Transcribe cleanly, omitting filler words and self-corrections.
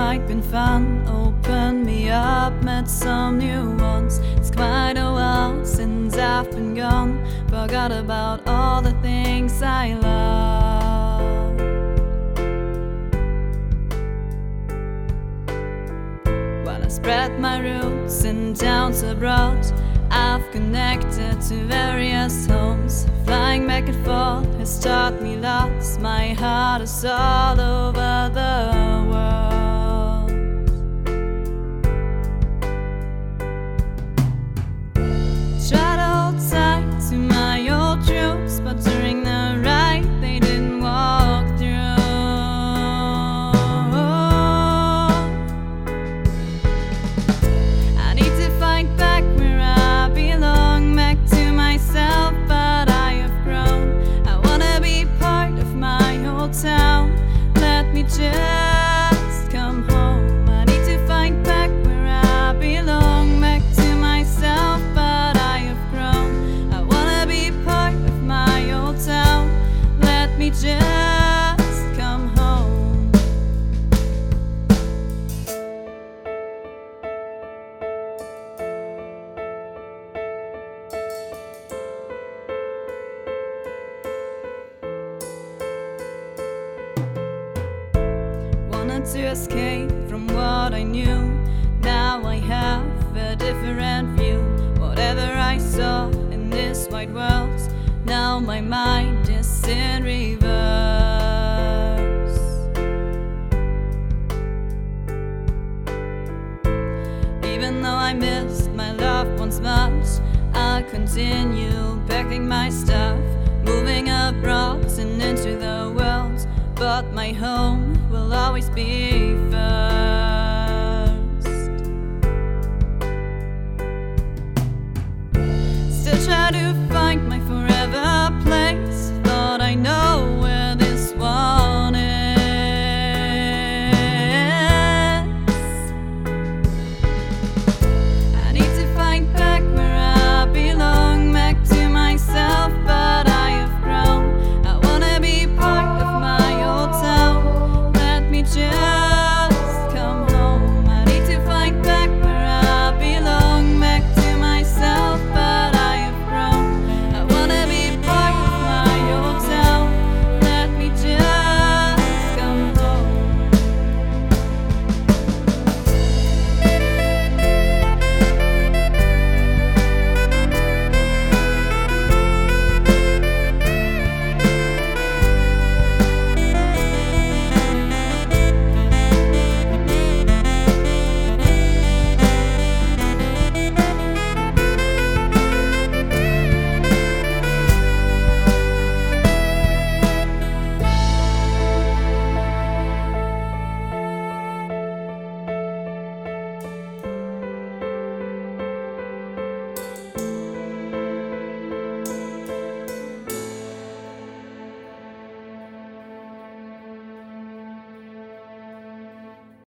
outside been fun? Open me up, met some new ones. It's quite a while since I've been gone. Forgot about all the things I love. While I spread my roots in towns abroad, I've connected to various homes. Flying back and forth has taught me lots. My heart is all over the world. Try to hold tight to my old roots, but during the ride they didn't walk through. I need to find back where I belong, back to myself, but I have grown. I wanna be part of my old town. Let me just come home. I need to find back where I belong, back to myself, but I have grown. I wanna be part of my old town. Let me just come home. Wanted to escape from what I knew. Now I have a different view. Whatever I saw in this wide world, now my mind is in reverse. Even though I missed my loved ones much, I'll continue packing my stuff, moving abroad and into the world. But my home will always be first. Still try to